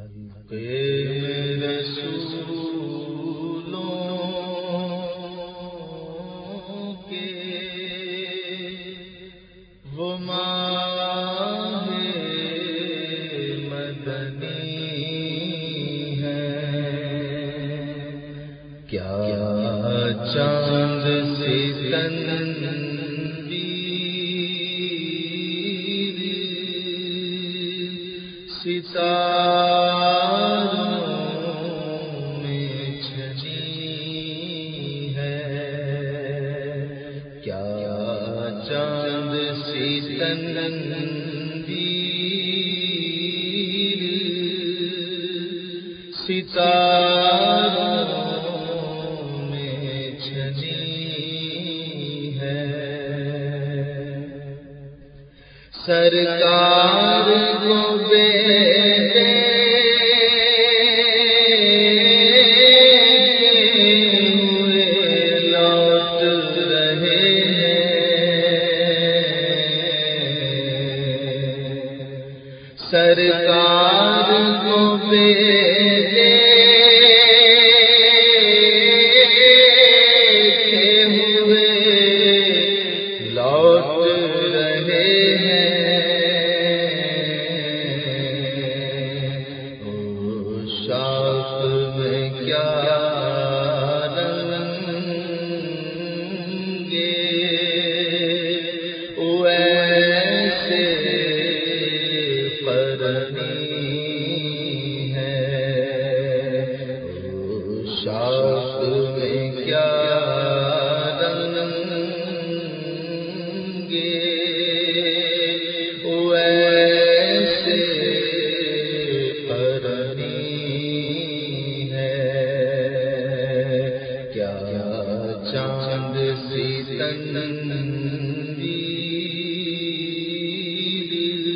وہ ماہ مدنی ہے، کیا چاند ستاروں میں چھنی ہے، کیا چاند تنویر ستاروں میں چھنی ہے، سرکار کو بیٹے ہوئے لوٹ رہے ہیں، سرکار کو بیٹے ہوئے لوٹ رہے ہیں، شاخ میں کیا رنگے ویسے پرنی ہے، شاخ میں کیا رنگے ویسے چاند سی تنویر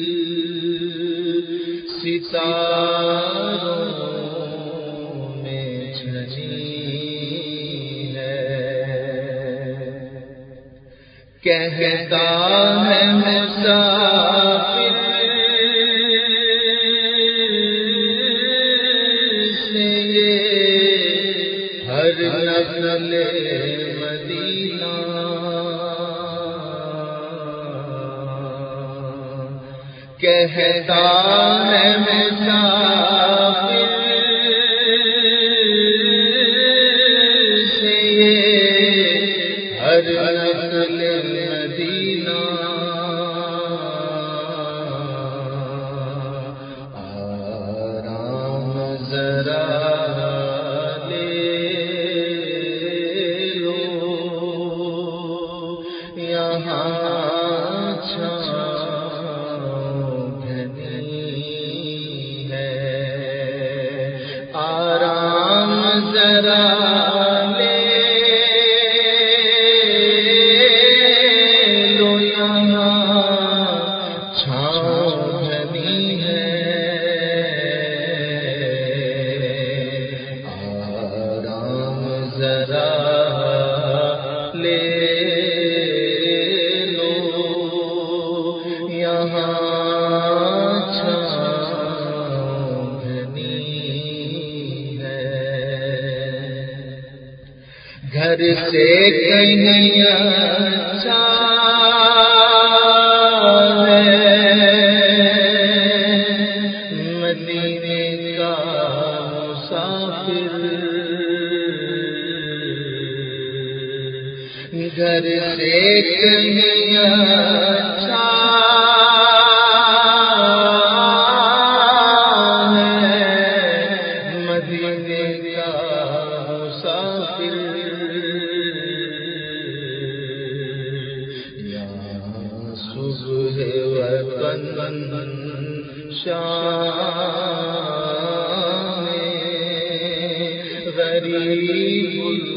ستاروں میں چھنی ہے، کہتا ہے مسافر سے یہ ہر نقل مدینہ، کہتا ہے مسافر سے یہ ہر نقل مدینہ، آرام ذرا یہاں چھاؤں گھنی ہے، آرام ذرا لے لو، یہاں چھاؤں گھنی ہے، آرام ذرا لے یہاں چھاؤں گھنی ہے، گھر سے کہیں اچھا ہے مدینے کا مسافر، گھر سے کہیں اچھا مدینے کا مسافر، یہاں صبح وطن شام غریب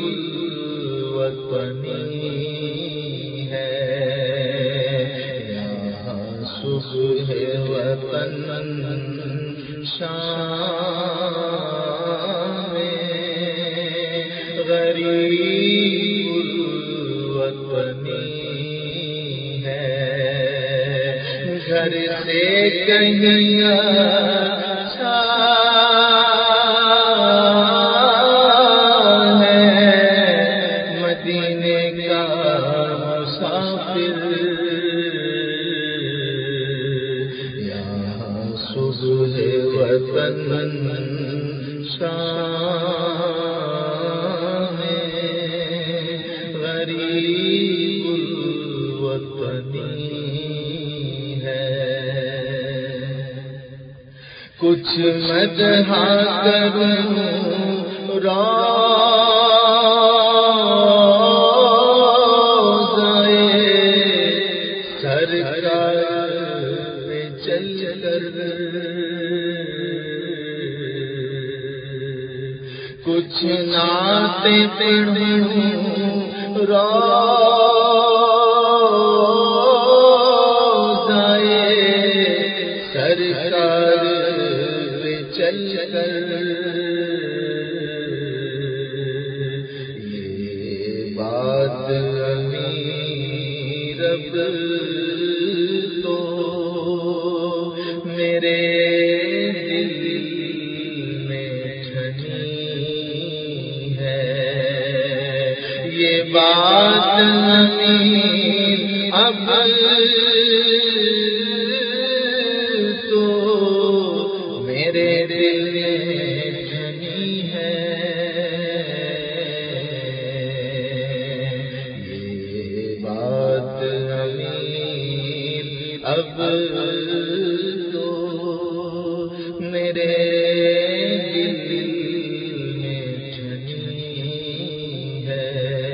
الوطنی ہے، یہاں صبح وطن شام غریب الوطنی ہے، گھر سے کہیں اچھا صبح وطن شام غریب الوطنی ہے، کچھ مدح کروں چل کر، کچھ نعتیں پڑھوں روضائے سرکار پہ چل کر، یہ بات امیر اب تو میرے دل میں ٹھنی ہے، یہ بات امیر اب تو میرے دل میں ٹھنی ہے، یہ بات امیر اب تو میرے دل میں ٹھنی ہے،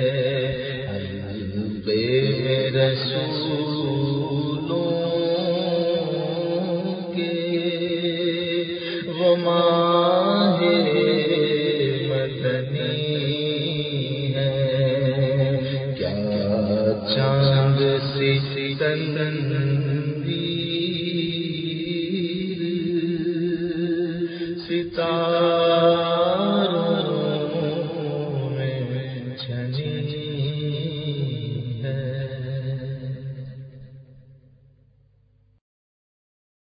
بے رسولوں کے وہ ماہ مدنی ہے، کیا چاند سی تنویر ستارے